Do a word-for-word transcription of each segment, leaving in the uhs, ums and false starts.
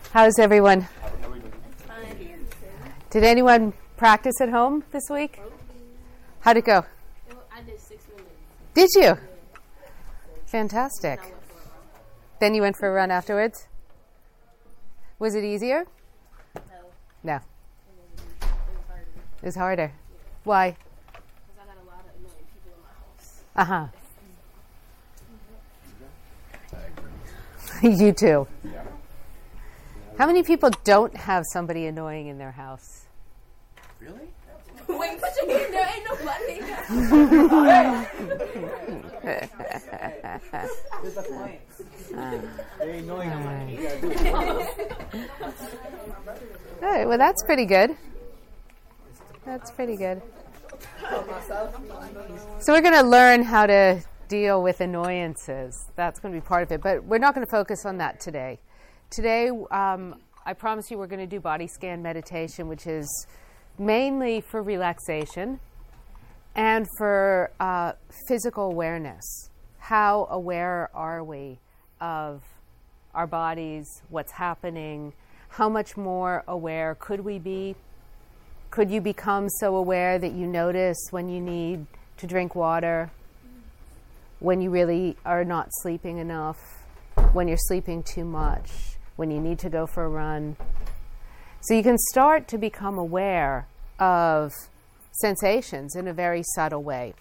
How's everyone? Did anyone practice at home this week? How'd it go? I did six minutes. Did you? Fantastic. Then you went for a run afterwards? Was it easier? No. No. It was harder. It was harder. Why? Because I got a lot of annoying people in my house. Uh-huh. You too. Yeah. How many people don't have somebody annoying in their house? Really? Wait, put your hand there. Ain't nobody. There's a point. They ain't knowing how much. All right, well, that's pretty good. That's pretty good. So we're going to learn how to deal with annoyances. That's going to be part of it, but we're not going to focus on that today. Today, um, I promise you we're going to do body scan meditation, which is mainly for relaxation and for uh, physical awareness. How aware are we of our bodies, what's happening? How much more aware could we be? Could you become so aware that you notice when you need to drink water, when you really are not sleeping enough, when you're sleeping too much, when you need to go for a run? So you can start to become aware of sensations in a very subtle way.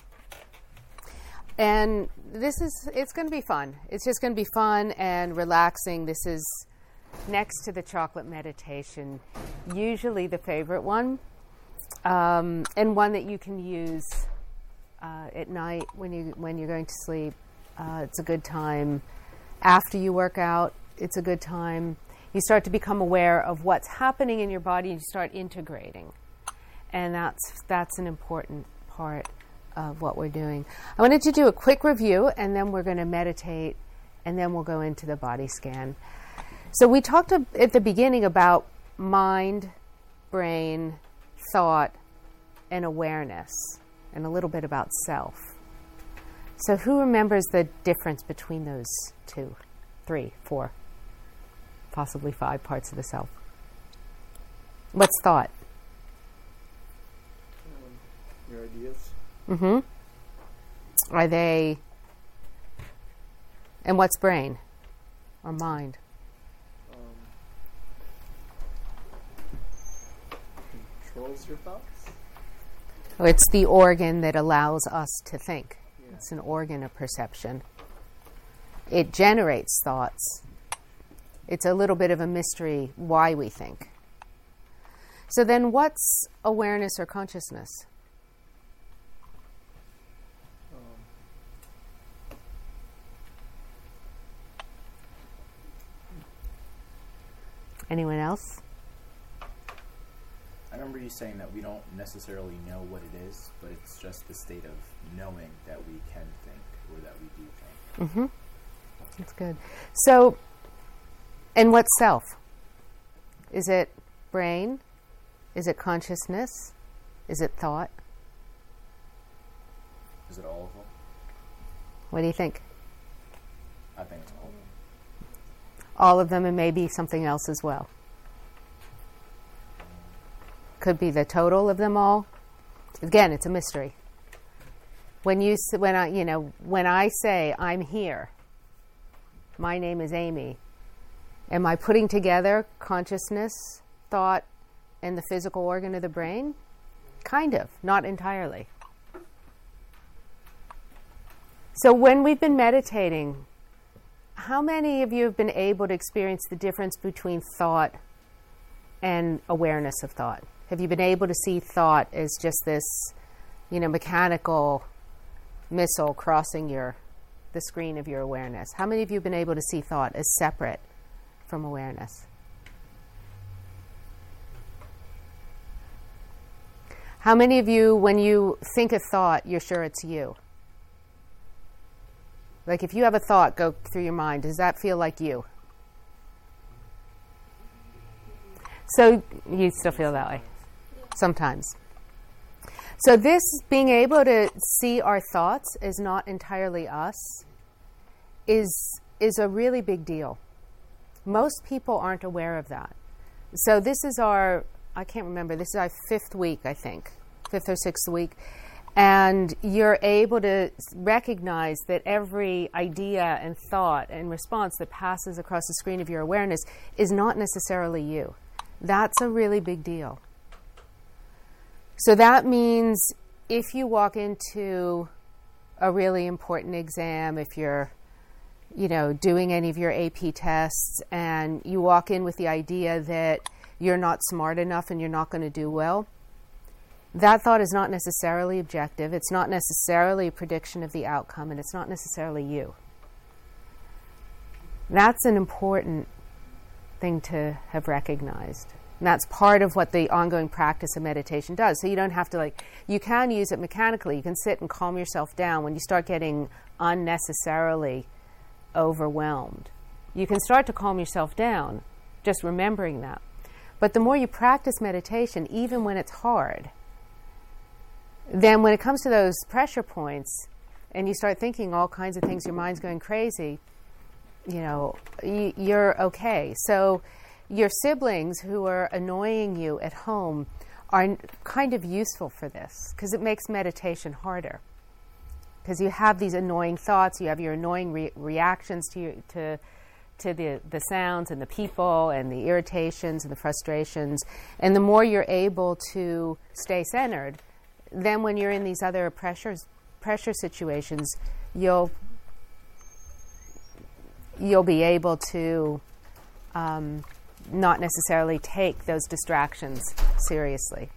And this is, it's going to be fun. It's just going to be fun and relaxing. This is next to the chocolate meditation, usually the favorite one, um, and one that you can use uh, at night when you when you're going to sleep. Uh, it's a good time. After you work out, it's a good time. You start to become aware of what's happening in your body, and you start integrating, and that's that's an important part of what we're doing. I wanted to do a quick review, and then we're going to meditate, and then we'll go into the body scan. So we talked a, at the beginning about mind, brain, thought, and awareness, and a little bit about self. So who remembers the difference between those two, three, four, possibly five parts of the self? What's thought? Um, your ideas. Mm-hmm. Are they... And what's brain or mind? Um, controls your thoughts. Oh, it's the organ that allows us to think. Yeah. It's an organ of perception. It generates thoughts. It's a little bit of a mystery why we think. So then what's awareness or consciousness? Um, Anyone else? I remember you saying that we don't necessarily know what it is, but it's just the state of knowing that we can think or that we do think. Mm-hmm. That's good. So, and what's self? Is it brain? Is it consciousness? Is it thought? Is it all of them? What do you think? I think it's all of them. All of them, and maybe something else as well. Could be the total of them all. Again, it's a mystery. When you s- when I you know when I say I'm here, my name is Amy. Am I putting together consciousness, thought, and the physical organ of the brain? Kind of, not entirely. So when we've been meditating, how many of you have been able to experience the difference between thought and awareness of thought? Have you been able to see thought as just this, you know, mechanical missile crossing your the screen of your awareness? How many of you have been able to see thought as separate from awareness? How many of you, when you think a thought, you're sure it's you? Like if you have a thought go through your mind, does that feel like you? So you still feel that way? Sometimes. So this, being able to see our thoughts as not entirely us, is is a really big deal. Most people aren't aware of that. So this is our, I can't remember, this is our fifth week, I think, fifth or sixth week. And you're able to recognize that every idea and thought and response that passes across the screen of your awareness is not necessarily you. That's a really big deal. So that means if you walk into a really important exam, if you're, you know, doing any of your A P tests and you walk in with the idea that you're not smart enough and you're not going to do well, that thought is not necessarily objective, it's not necessarily a prediction of the outcome, and it's not necessarily you. That's an important thing to have recognized. And that's part of what the ongoing practice of meditation does. So you don't have to, like, you can use it mechanically. You can sit and calm yourself down when you start getting unnecessarily overwhelmed. You can start to calm yourself down, just remembering that. But the more you practice meditation, even when it's hard, then when it comes to those pressure points and you start thinking all kinds of things, your mind's going crazy, you know, y- you're okay. So your siblings who are annoying you at home are n- kind of useful for this because it makes meditation harder. Because you have these annoying thoughts, you have your annoying re- reactions to your, to to the, the sounds and the people and the irritations and the frustrations. And the more you're able to stay centered, then when you're in these other pressures, pressure situations, you'll you'll be able to um, not necessarily take those distractions seriously.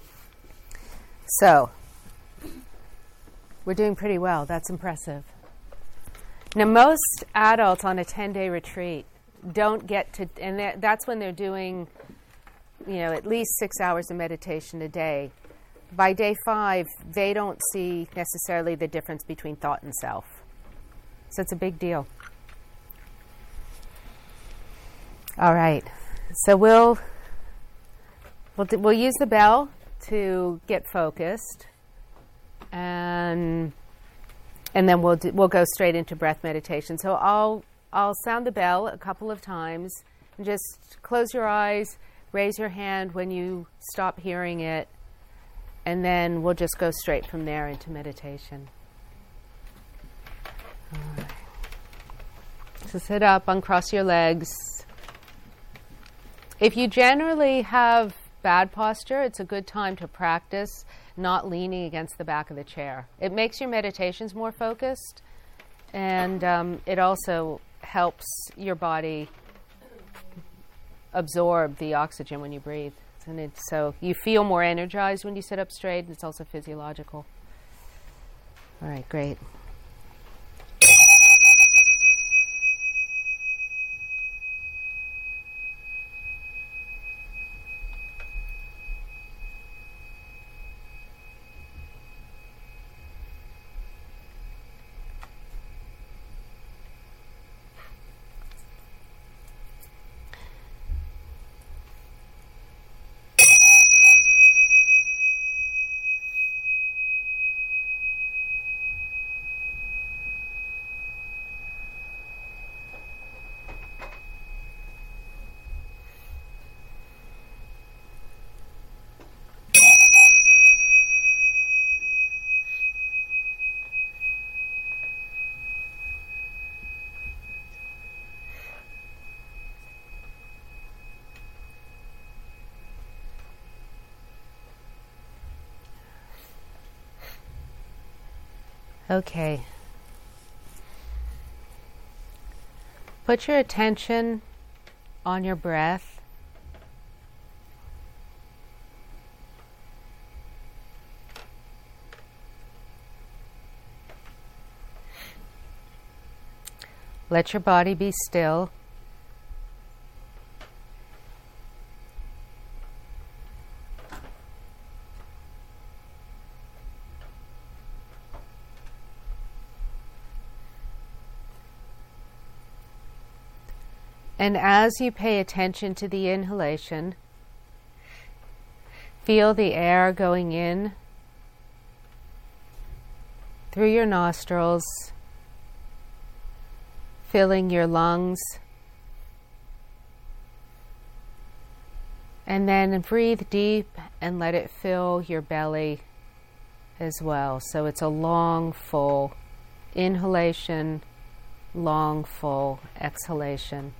So, we're doing pretty well. That's impressive. Now, most adults on a ten-day retreat don't get to, and that's when they're doing, you know, at least six hours of meditation a day. By day five, they don't see necessarily the difference between thought and self. So it's a big deal. All right. So we'll we'll, d- we'll use the bell to get focused, and and then we'll do, we'll go straight into breath meditation. So I'll I'll sound the bell a couple of times, and just close your eyes, raise your hand when you stop hearing it. And then we'll just go straight from there into meditation. All right. So sit up, uncross your legs. If you generally have bad posture, it's a good time to practice not leaning against the back of the chair. It makes your meditations more focused, and um, it also helps your body absorb the oxygen when you breathe. And it's, so you feel more energized when you sit up straight, and it's also physiological. All right, great. Okay. Put your attention on your breath. Let your body be still. And as you pay attention to the inhalation, feel the air going in through your nostrils, filling your lungs, And then breathe deep and let it fill your belly as well. So it's a long, full inhalation, long, full exhalation.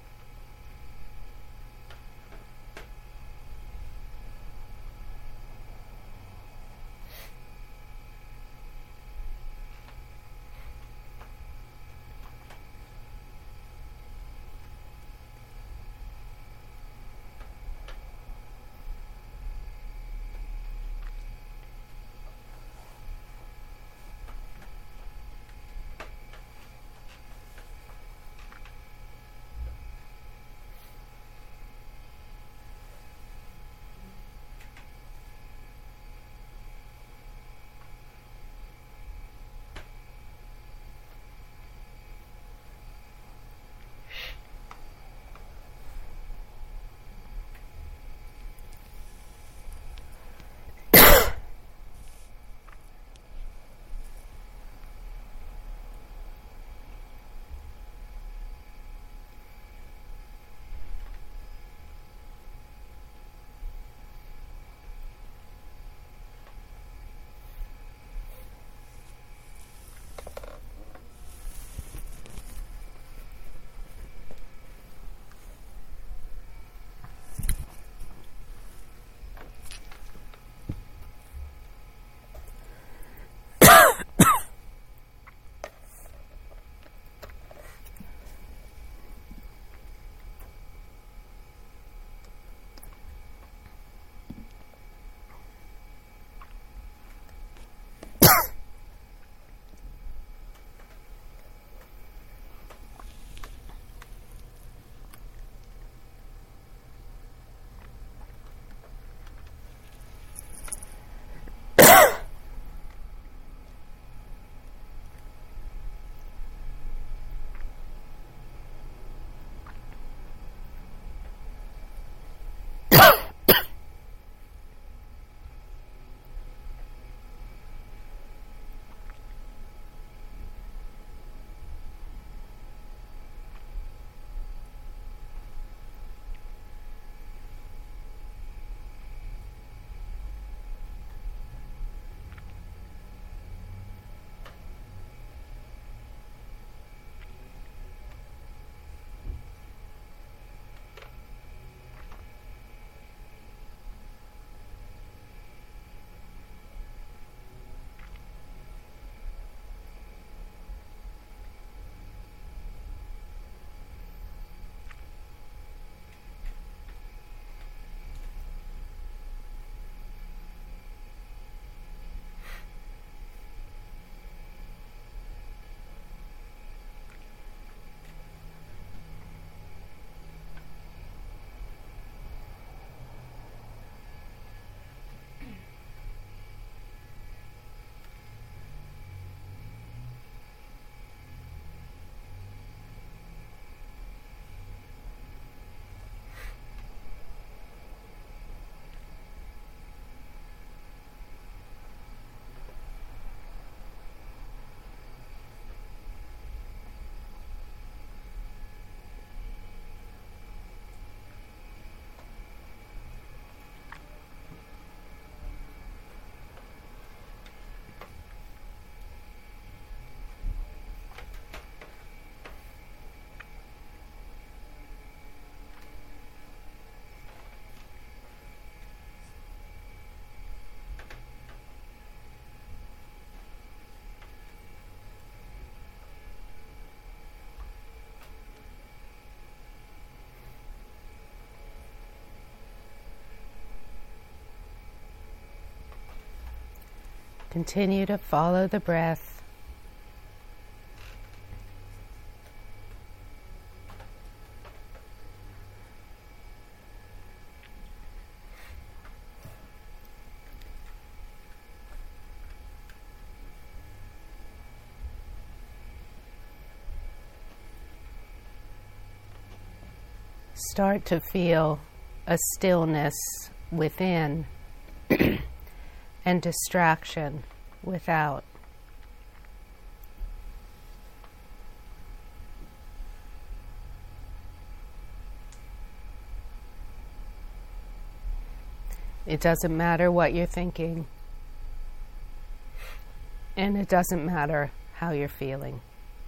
Continue to follow the breath. Start to feel a stillness within and distraction without. It doesn't matter what you're thinking. And it doesn't matter how you're feeling.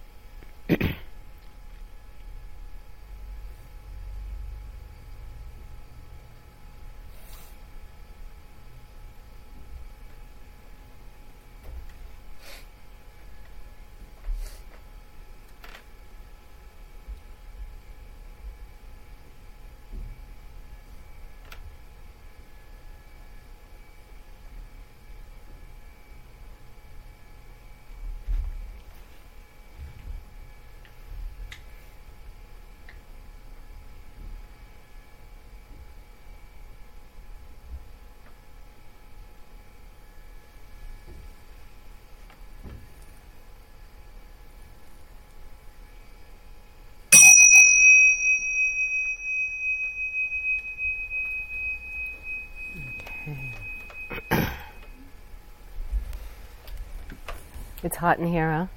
It's hot in here, huh?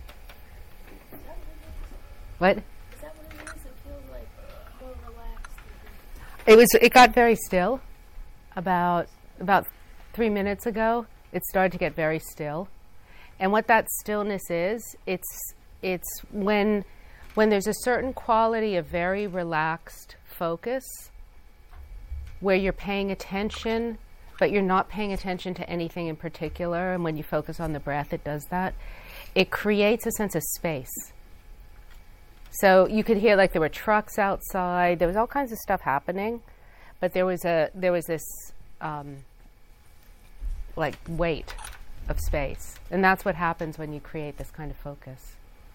What? Is that what it is? It feels like more relaxed. It was. It got very still. About about three minutes ago, it started to get very still. And what that stillness is, it's it's when when there's a certain quality of very relaxed focus, where you're paying attention, but you're not paying attention to anything in particular. And when you focus on the breath, it does that. It creates a sense of space. So you could hear like there were trucks outside. There was all kinds of stuff happening, but there was a there was this um, like weight of space, and that's what happens when you create this kind of focus.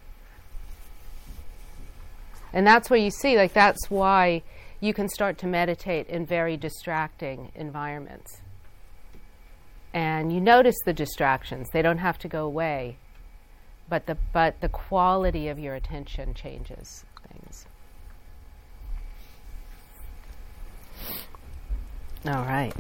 And that's where you see, like that's why you can start to meditate in very distracting environments. And you notice the distractions; they don't have to go away. But the but the quality of your attention changes things. All right.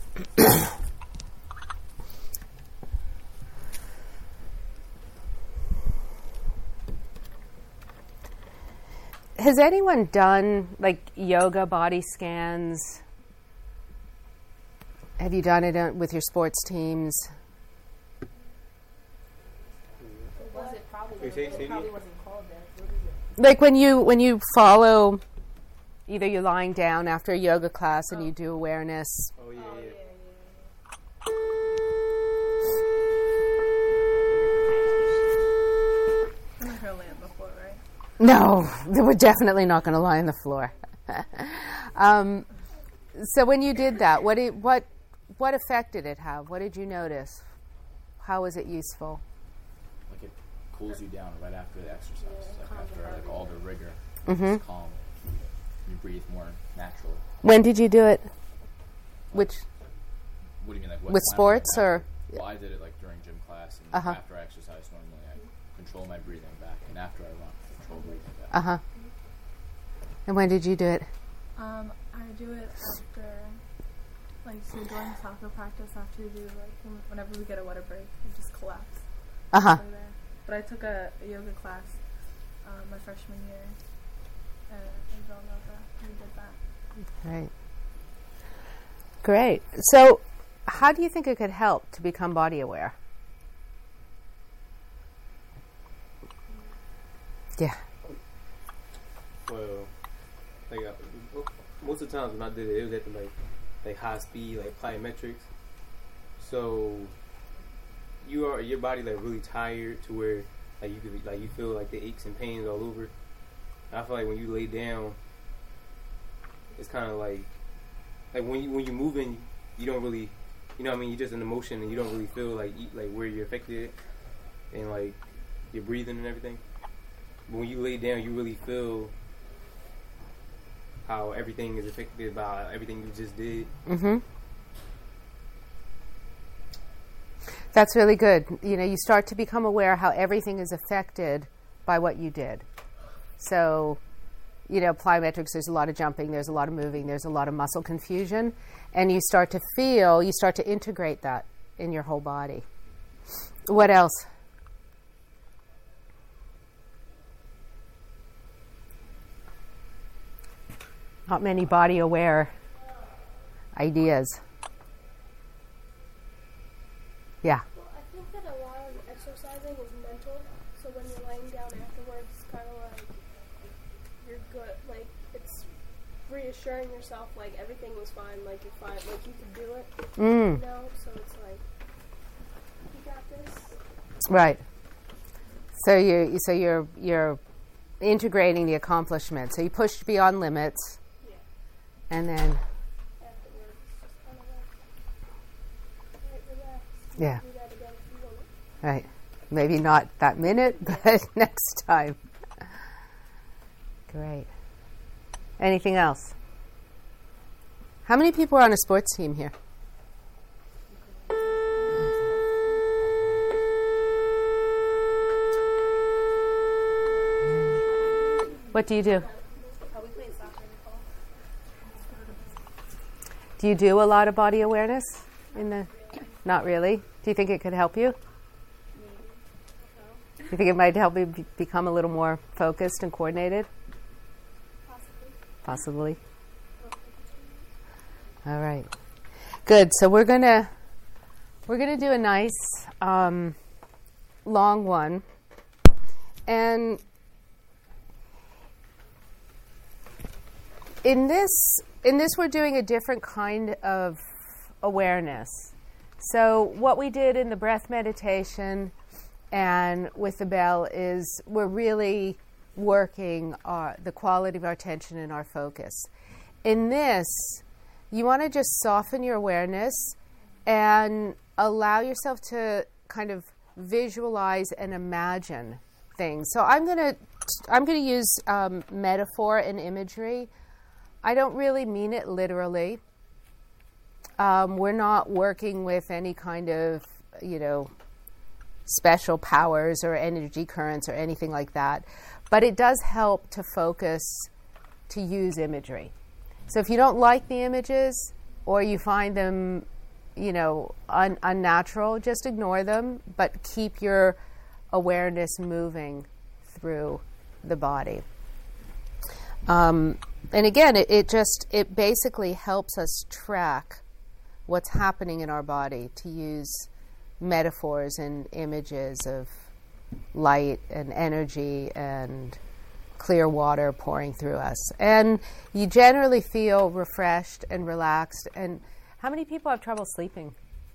Has anyone done like yoga body scans? Have you done it uh, with your sports teams? Was it probably? You say- It say probably again? wasn't called that. What is it? Like when you when you follow, either you're lying down after a yoga class and you do awareness. Oh yeah, Oh, yeah. yeah, yeah. I've heard land before, right? No, we're definitely not going to lie on the floor. um, so when you did that, what did, what what effect did it have? What did you notice? How was it useful? Like it cools you down right after the exercise. Yeah, like calms after the heart like all the rigor, Mhm. it's calm. You breathe more naturally. When did you do it? Which What do you mean, like what with time sports right or? after? Well, I did it like during gym class, and Uh-huh. after I exercise normally, I control my breathing back, and after I run, I control breathing back. Uh huh. And when did you do it? Um, I do it after, like, so during soccer practice, after you do, like, when- whenever we get a water break, we just collapse. Uh huh. Lay there. But I took a, a yoga class um, my freshman year uh, in Villanova, and we did that. Right. Great. So, how do you think it could help to become body aware? Yeah. Well, like uh, most of the times when I did it, it was at the like like high speed, like plyometrics. So you are your body like really tired to where like you could like you feel like the aches and pains all over. And I feel like when you lay down, it's kind of like like when you when you're moving, you don't really, you know what I mean, you're just in the motion and you don't really feel like you, like where you're affected and like your breathing and everything. But when you lay down, you really feel how everything is affected by everything you just did. Mm-hmm. That's really good. You know, you start to become aware how everything is affected by what you did. So, you know, plyometrics, there's a lot of jumping, there's a lot of moving, there's a lot of muscle confusion, and you start to feel, you start to integrate that in your whole body. What else? Not many body aware ideas. Yeah. Well, I think that a lot of exercising is mental. So when you're laying down afterwards, it's kind of like you're good. Like it's reassuring yourself, like everything was fine. Like you're fine. Like you can do it. Mm. You know. So it's like you got this. Right. So you so you're you're integrating the accomplishment. So you pushed beyond limits, Yeah. and then Afterwards, just kind of like right, relax. yeah, Do that again if you want. right. Maybe not that minute, but next time. Great. Anything else? How many people are on a sports team here? What do you do? Oh, we played soccer in the fall. Do you do a lot of body awareness in the? Not really. Do you think it could help you? Do you think it might help you be- become a little more focused and coordinated? Possibly. Possibly. All right. Good. So we're gonna we're gonna do a nice um, long one, and in this in this we're doing a different kind of awareness. So what we did in the breath meditation and with the bell is we're really working our, the quality of our attention and our focus. In this, you want to just soften your awareness and allow yourself to kind of visualize and imagine things. So I'm going to I'm going to use um, metaphor and imagery. I don't really mean it literally. Um, we're not working with any kind of, you know, special powers or energy currents or anything like that. But it does help to focus, to use imagery. So if you don't like the images or you find them, you know, un- unnatural, just ignore them, but keep your awareness moving through the body. Um, and again, it, it just, it basically helps us track what's happening in our body, to use metaphors and images of light and energy and clear water pouring through us. And you generally feel refreshed and relaxed. And how many people have trouble sleeping?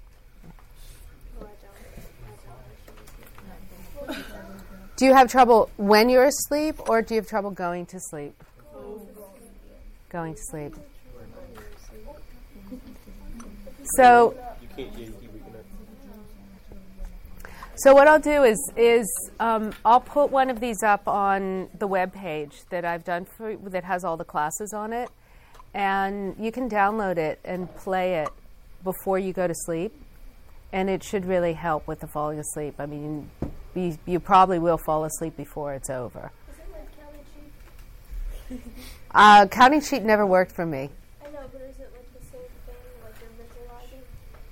Do you have trouble when you're asleep, or do you have trouble going to sleep? Going to sleep. So, You can't. Yeah, you keep waking up. so what I'll do is is um, I'll put one of these up on the web page that I've done for that has all the classes on it, and you can download it and play it before you go to sleep, and it should really help with the falling asleep. I mean, you, you probably will fall asleep before it's over. Is it like counting sheep? Uh, counting sheep never worked for me. I know, but is it like the same thing, like you're visualizing?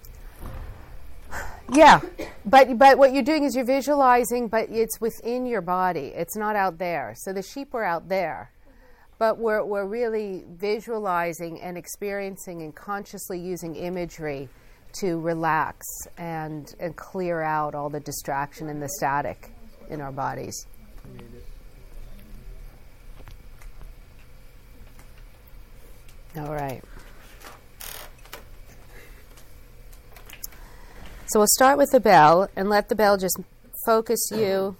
Yeah, but but what you're doing is you're visualizing, but it's within your body. It's not out there. So the sheep are out there, but we're we're really visualizing and experiencing and consciously using imagery to relax and and clear out all the distraction and the static in our bodies. All right. So we'll start with the bell and let the bell just focus you.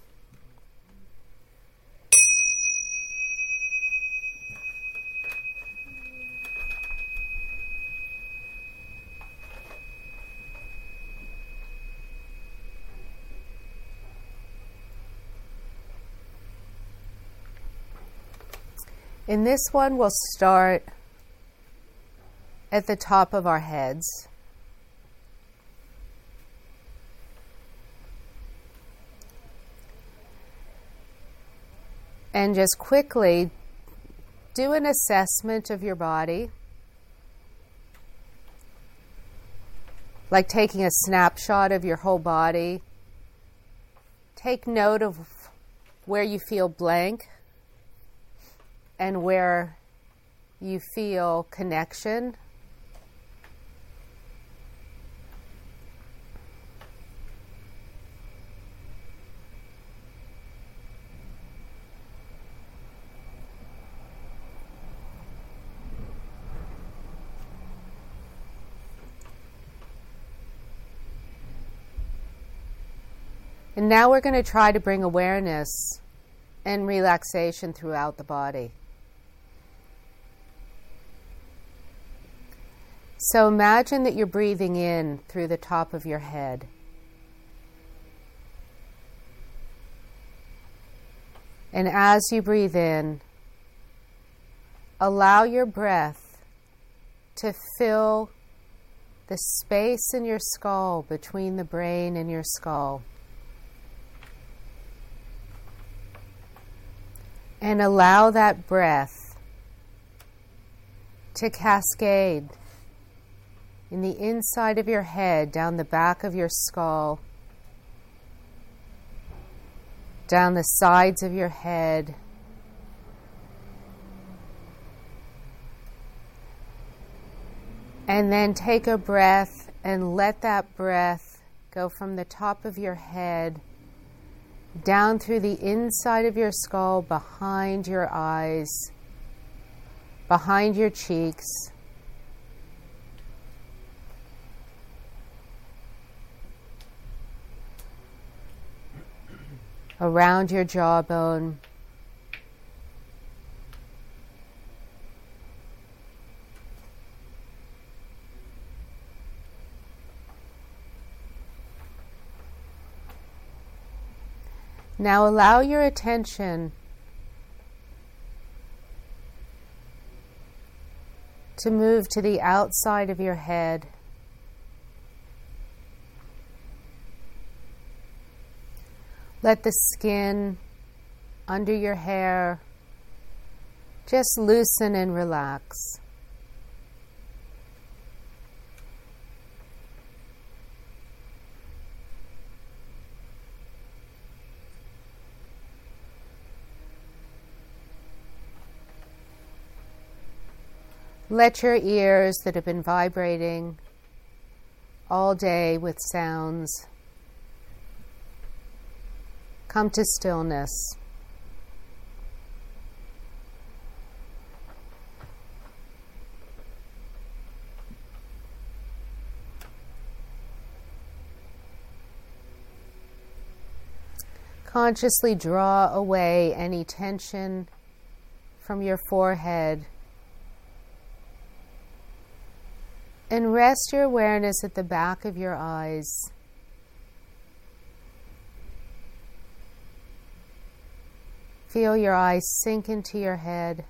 In this one, we'll start at the top of our heads. And just quickly do an assessment of your body, like taking a snapshot of your whole body. Take note of where you feel blank and where you feel connection. And now we're going to try to bring awareness and relaxation throughout the body. So imagine that you're breathing in through the top of your head. And as you breathe in, allow your breath to fill the space in your skull between the brain and your skull. And allow that breath to cascade in the inside of your head, down the back of your skull, down the sides of your head, and then take a breath and let that breath go from the top of your head down through the inside of your skull, behind your eyes, behind your cheeks, around your jawbone, now allow your attention to move to the outside of your head. Let the skin under your hair just loosen and relax. Let your ears that have been vibrating all day with sounds come to stillness. Consciously draw away any tension from your forehead and rest your awareness at the back of your eyes. Feel your eyes sink into your head.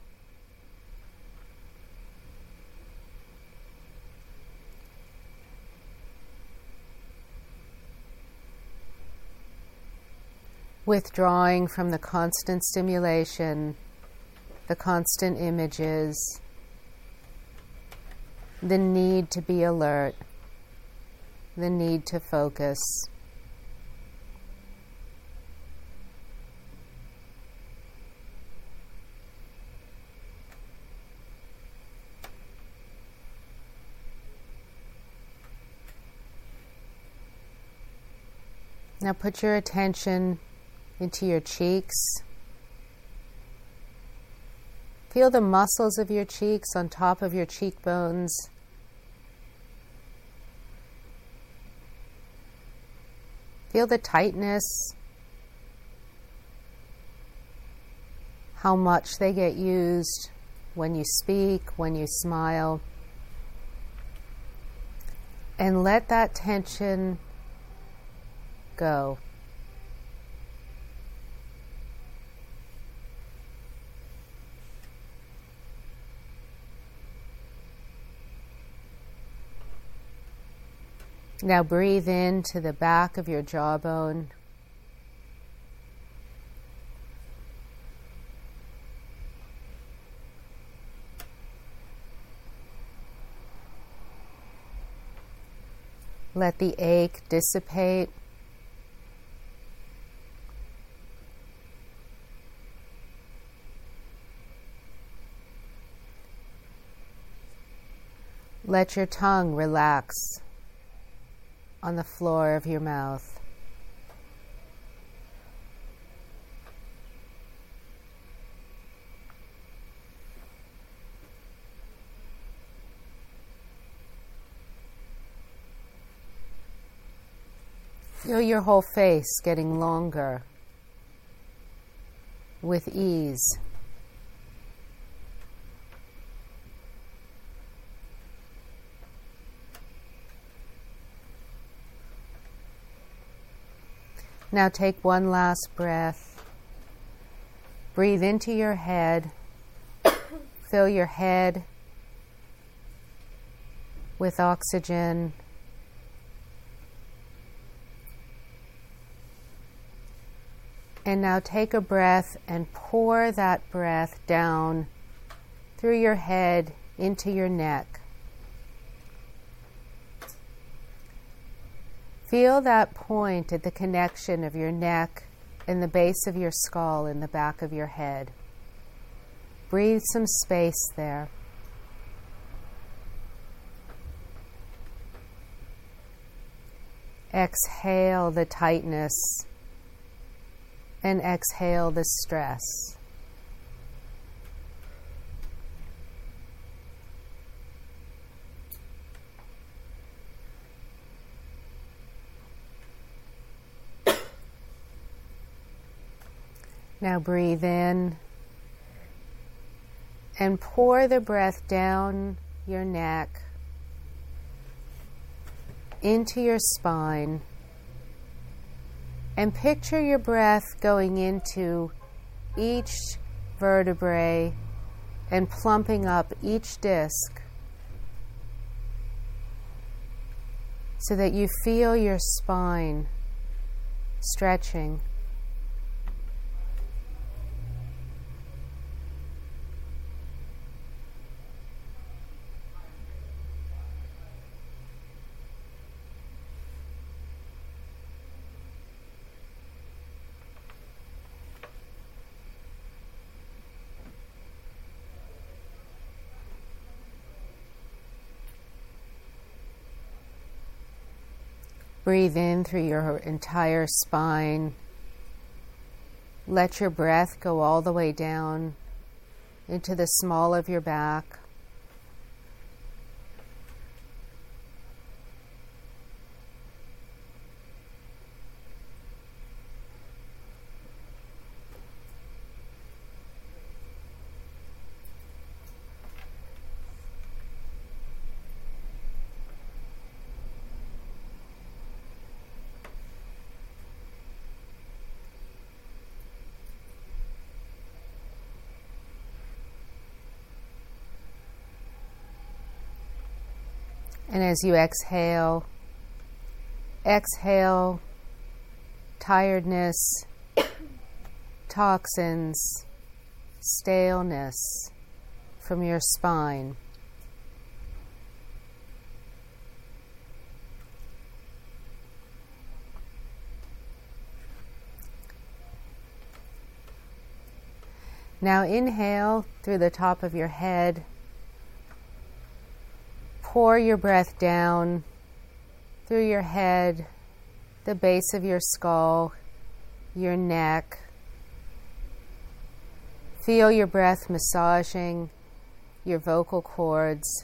Withdrawing from the constant stimulation, the constant images, the need to be alert, the need to focus. Now put your attention into your cheeks. Feel the muscles of your cheeks on top of your cheekbones. Feel the tightness, how much they get used when you speak, when you smile. And let that tension go. Now breathe into the back of your jawbone. Let the ache dissipate. Let your tongue relax on the floor of your mouth. Feel your whole face getting longer with ease. Now take one last breath. Breathe into your head. Fill your head with oxygen. And now take a breath and pour that breath down through your head into your neck. Feel that point at the connection of your neck and the base of your skull in the back of your head. Breathe some space there. Exhale the tightness and exhale the stress. Now breathe in and pour the breath down your neck, into your spine, and picture your breath going into each vertebrae and plumping up each disc so that you feel your spine stretching. Breathe in through your entire spine. Let your breath go all the way down into the small of your back. And as you exhale, exhale tiredness, toxins, staleness from your spine. Now inhale through the top of your head. Pour your breath down through your head, the base of your skull, your neck. Feel your breath massaging your vocal cords.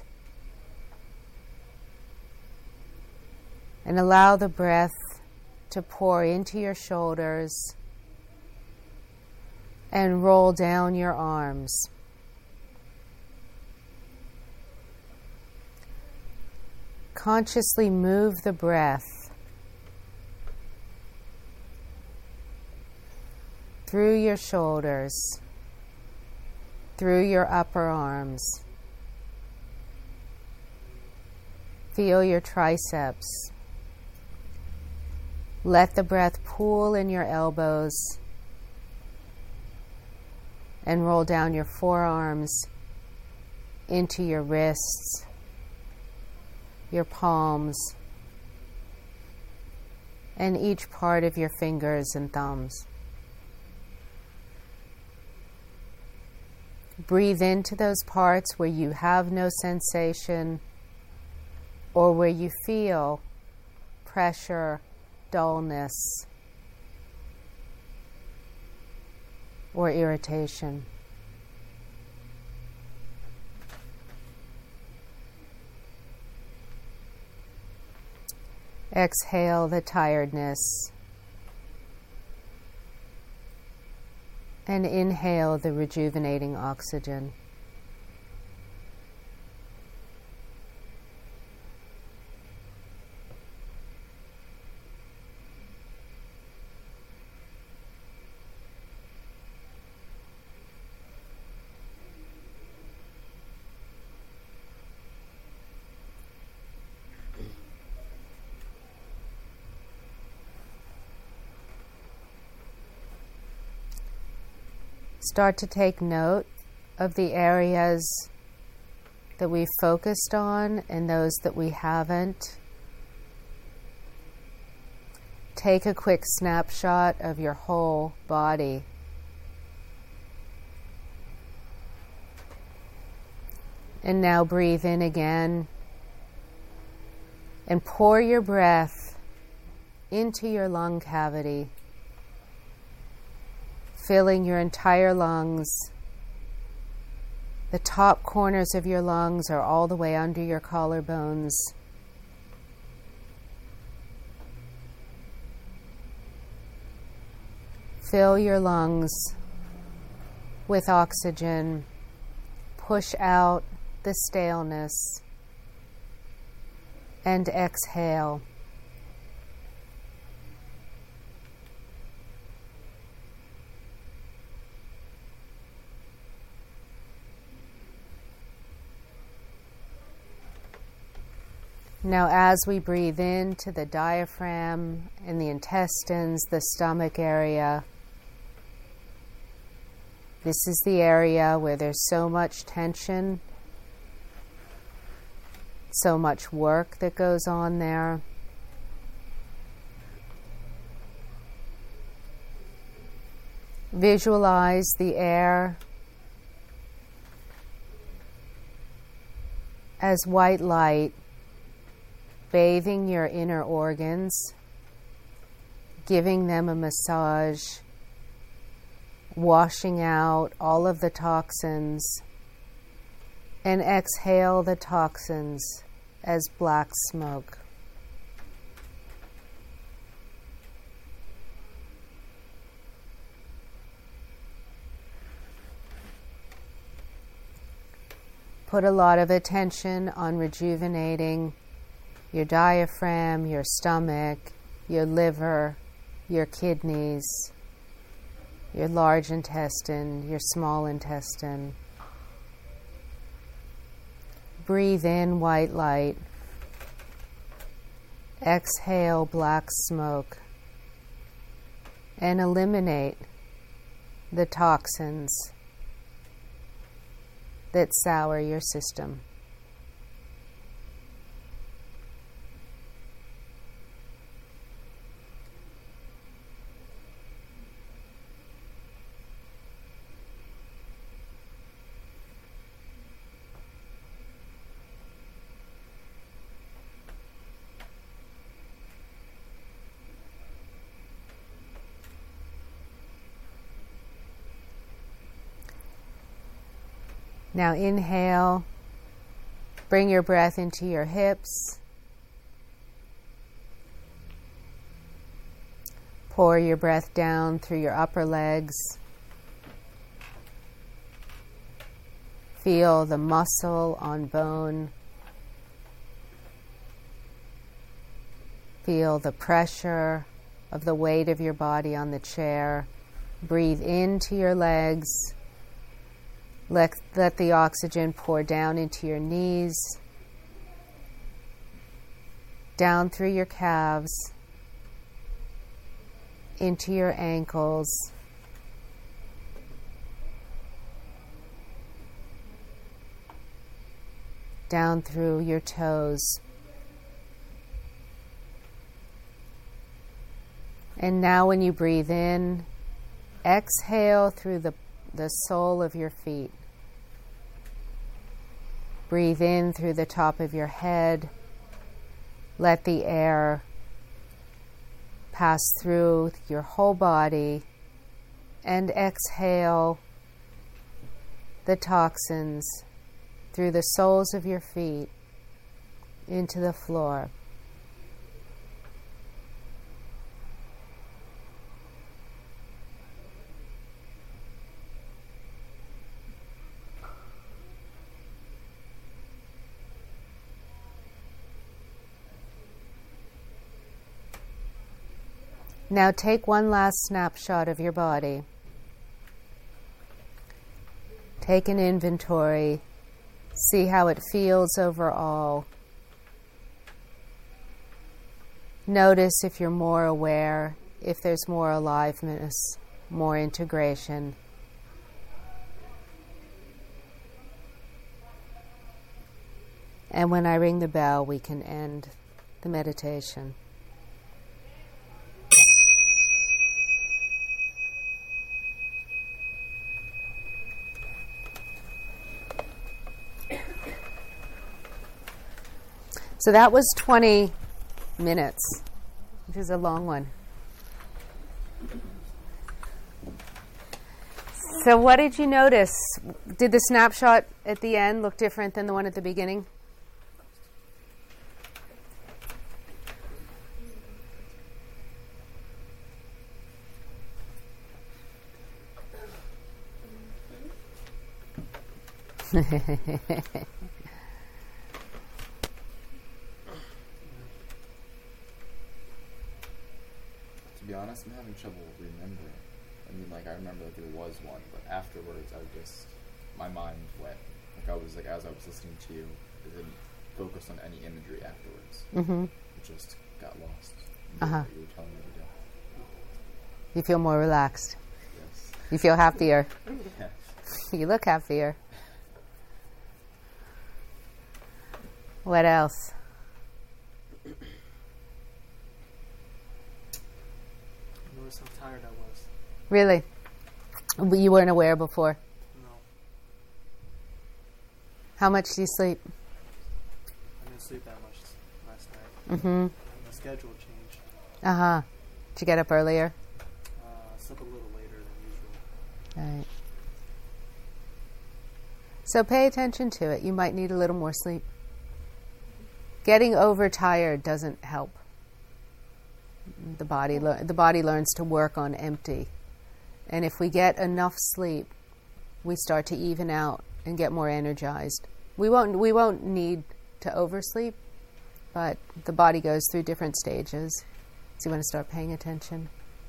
And allow the breath to pour into your shoulders and roll down your arms. Consciously move the breath through your shoulders, through your upper arms. Feel your triceps. Let the breath pool in your elbows and roll down your forearms into your wrists, your palms, and each part of your fingers and thumbs. Breathe into those parts where you have no sensation or where you feel pressure, dullness, or irritation. Exhale the tiredness. And inhale the rejuvenating oxygen. Start to take note of the areas that we've focused on and those that we haven't. Take a quick snapshot of your whole body. And now breathe in again and pour your breath into your lung cavity, filling your entire lungs. The top corners of your lungs are all the way under your collarbones. Fill your lungs with oxygen. Push out the staleness. And exhale. Now, as we breathe into the diaphragm and the intestines, the stomach area, this is the area where there's so much tension, so much work that goes on there. Visualize the air as white light, bathing your inner organs, giving them a massage, washing out all of the toxins, and exhale the toxins as black smoke. Put a lot of attention on rejuvenating your diaphragm, your stomach, your liver, your kidneys, your large intestine, your small intestine. Breathe in white light. Exhale black smoke. And eliminate the toxins that sour your system. Now inhale, bring your breath into your hips. Pour your breath down through your upper legs. Feel the muscle on bone. Feel the pressure of the weight of your body on the chair. Breathe into your legs. Let, let the oxygen pour down into your knees, down through your calves, into your ankles, down through your toes. And now when you breathe in, exhale through the the sole of your feet. Breathe in through the top of your head. Let the air pass through your whole body, and exhale the toxins through the soles of your feet into the floor. Now take one last snapshot of your body. Take an inventory. See how it feels overall. Notice if you're more aware, if there's more aliveness, more integration. And when I ring the bell, we can end the meditation. So that was twenty minutes, which is a long one. So what did you notice? Did the snapshot at the end look different than the one at the beginning? To be honest, I'm having trouble remembering. I mean, like, I remember that there was one, but afterwards, I just, my mind went. Like, I was, like, as I was listening to you, I didn't focus on any imagery afterwards. Mm-hmm. It just got lost. in Uh-huh. What you were telling me to do. You feel more relaxed. Yes. You feel happier. Yes. You look happier. What else? I noticed how tired I was. Really? You weren't aware before. No, How much do you sleep? I didn't sleep that much last night. Mm-hmm. My schedule changed. Uh-huh. Did you get up earlier? Uh, I slept a little later than usual. Right. So pay attention to it. You might need a little more sleep. Getting overtired doesn't help. The body, lear- the body learns to work on empty. And if we get enough sleep, we start to even out and get more energized. We won't, we won't need to oversleep, but the body goes through different stages. So you want to start paying attention.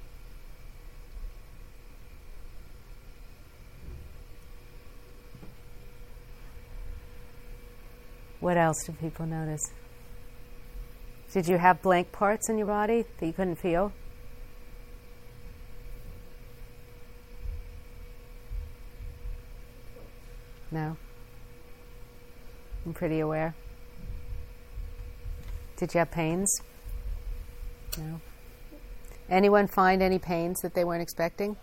What else do people notice? Did you have blank parts in your body that you couldn't feel? No? I'm pretty aware. Did you have pains? No. Anyone find any pains that they weren't expecting?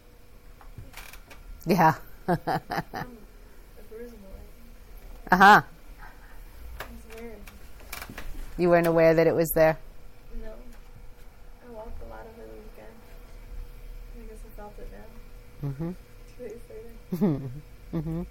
Yeah. A bruise in the leg. Uh-huh. It's weird. You weren't aware that it was there? No. I walked a lot over the weekend. I guess I felt it now. Mm-hmm. Two days later. Mm-hmm.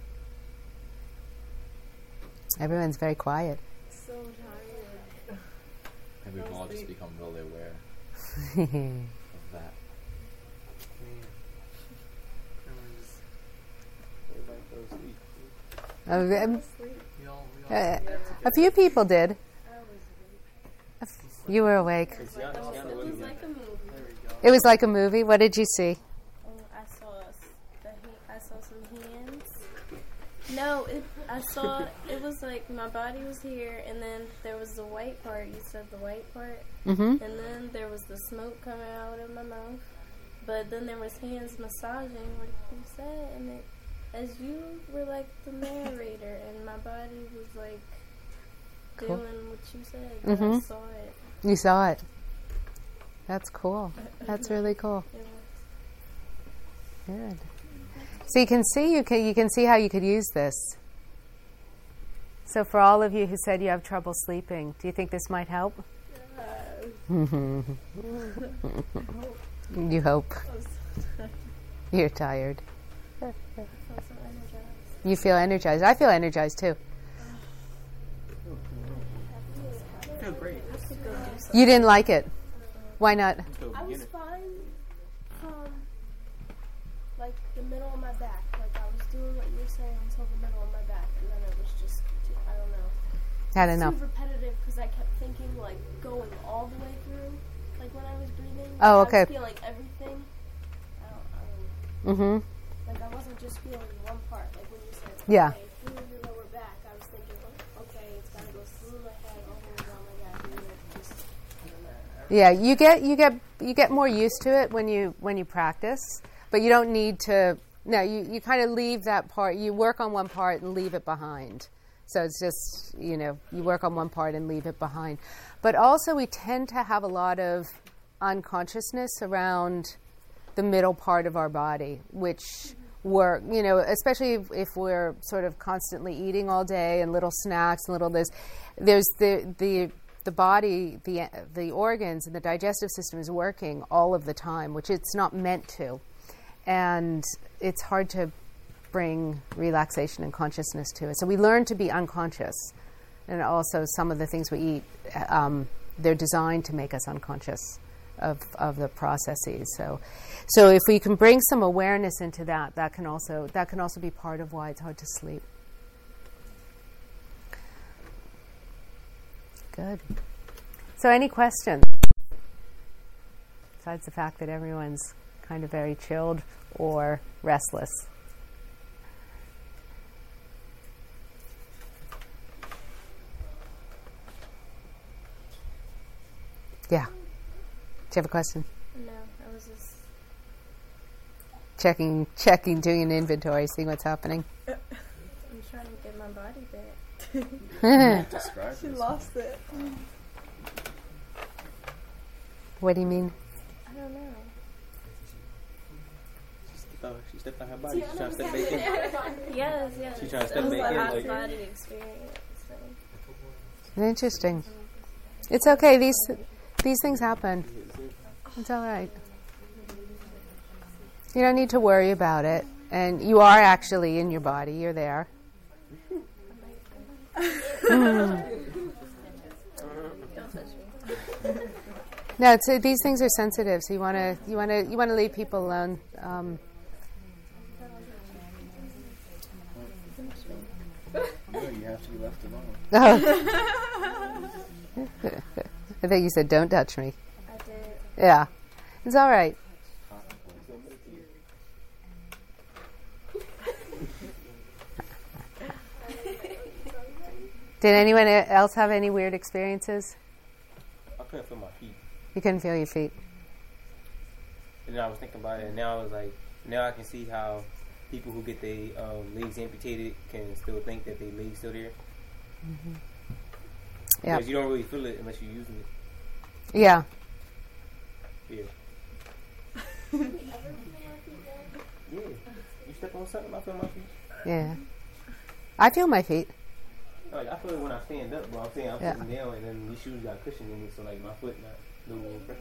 Everyone's very quiet. So tired. And we've Don't all just sleep. become really aware of that. Man. I was, Everybody fell asleep. Uh, um, Sleep. we all, we all uh, slept together. a few people did. I was weak. You were awake. It's Yana- it's Yana It was wasn't like a movie. There we go. It was like a movie. What did you see? Oh, I saw s- the ha- I saw some hands. No, it, I saw it was like my body was here, and then there was the white part. You said the white part, Mm-hmm. and then there was the smoke coming out of my mouth. But then there was hands massaging, like you said, and it, as you were like the narrator, and my body was like Cool. doing what you said. But I Mhm. saw it. You saw it. That's cool. That's really cool. It was Good. So you can see you can you can see how you could use this. So for all of you who said you have trouble sleeping, do you think this might help? uh, You hope. I was You're tired. I felt so energized. You feel energized. I feel energized too. I feel great. I could go do something. You didn't like it. Why not? So I was beginner. fine from like the middle of my back. Like I was doing what you were saying until the middle of my back, and then it was just too, I don't know. Had enough. Too repetitive because I kept thinking like going all the way through. Like when I was breathing, Oh, I okay. was feeling everything. I don't, I don't know. Mm-hmm. Like I wasn't just feeling one part. Like when you said, Yeah. okay, through your lower back, I was thinking, oh, okay, it's got to go through my head all the way down my back. And then it just, I don't know. Yeah, you get you get you get more used to it when you when you practice, but you don't need to. No, you, you kind of leave that part. You work on one part and leave it behind. So it's just, you know, you work on one part and leave it behind. But also, we tend to have a lot of unconsciousness around the middle part of our body, which work, you know, especially if, if we're sort of constantly eating all day and little snacks and little this. There's the the the body, the the organs and the digestive system is working all of the time, which it's not meant to, and it's hard to bring relaxation and consciousness to it. So we learn to be unconscious, and also some of the things we eat, um, they're designed to make us unconscious of, of the processes. So, so if we can bring some awareness into that, that can also that can also be part of why it's hard to sleep. Good. So, any questions besides the fact that everyone's kind of very chilled or restless? Yeah. Do you have a question? No, I was just. Checking, checking, doing an inventory, seeing what's happening. I'm trying to get my body back. Describe She this. lost it. What do you mean? I don't know. Oh, she stepped on her body. She's trying to step back in. Yes, yes. She trying to step It was back like in, out of like- body experience. So. Interesting. It's okay. These these things happen. It's all right. You don't need to worry about it. And you are actually in your body. You're there. No, it's, uh, these things are sensitive, so you want to you want to you want to leave people alone. Um, No, you have to be left alone. I think you said, "Don't touch me." I did. Yeah, it's all right. Did anyone else have any weird experiences? I couldn't feel my feet. You couldn't feel your feet. And then I was thinking about it, and now I was like, now I can see how people who get their um, legs amputated can still think that their legs still there. Yeah, Because you don't really feel it unless you're using it. yeah. Yeah. Yeah. You step on something, I feel my feet. Yeah. I feel my feet. Like, I feel it when I stand up, but I'm saying I'm Yeah. sitting down, and then these shoes got cushion in it, so like my foot not losing pressure.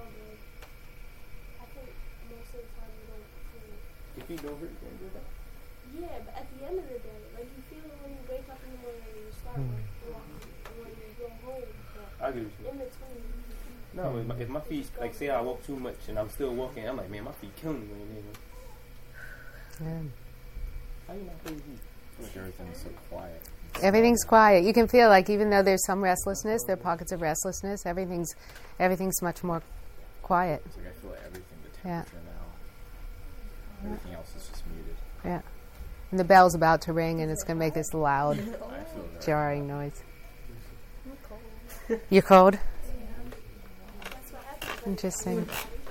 I think most of the time you don't feel. Your feet don't hurt, you can't do that. Yeah, but at the end of the day, like you feel it when you wake up in the morning and you start walking, and when you go home. I agree with you. But in between, No, if my, if my feet, like, say I walk too much and I'm still walking, I'm like, man, my feet killing me right now. Yeah. How you not feel your feet? I feel like everything's so quiet. Everything's quiet. You can feel like even though there's some restlessness, there are pockets of restlessness. Everything's, everything's much more quiet. It's like I feel like everything, the Yeah. temperature now, everything else is just muted. Yeah. And the bell's about to ring, and it's going to make this loud, I feel very jarring noise. I'm cold. You're cold? That's what happens. Interesting.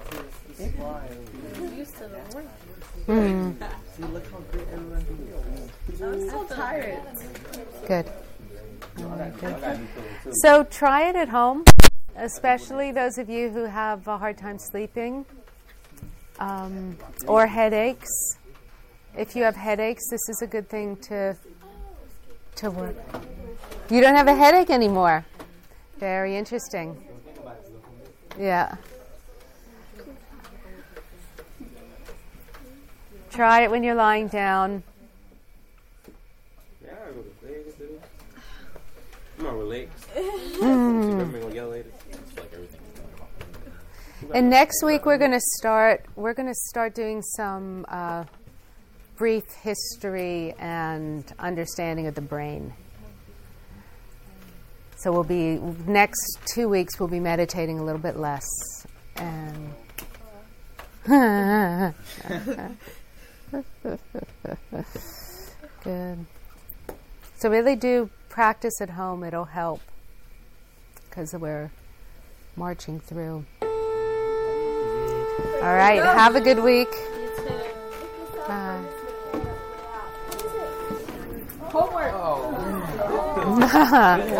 I'm used to the warmth. Mm, See, look how good everyone feels. I'm so tired. good. I got, I got new pillows, too. So try it at home, especially those of you who have a hard time sleeping um, or headaches. If you have headaches, this is a good thing to to work. You don't have a headache anymore. Very interesting. Yeah. Try it when you're lying down. Yeah, I gotta go to bed yesterday. I'm gonna relax. Mm. I'm gonna yell later. It's like everything's going on. And next week we're going to start. We're going to start doing some uh, brief history and understanding of the brain. So we'll be next two weeks. We'll be meditating a little bit less, and good. So really do practice at home. It'll help because we're marching through. All right. Have a good week. Bye. Homework.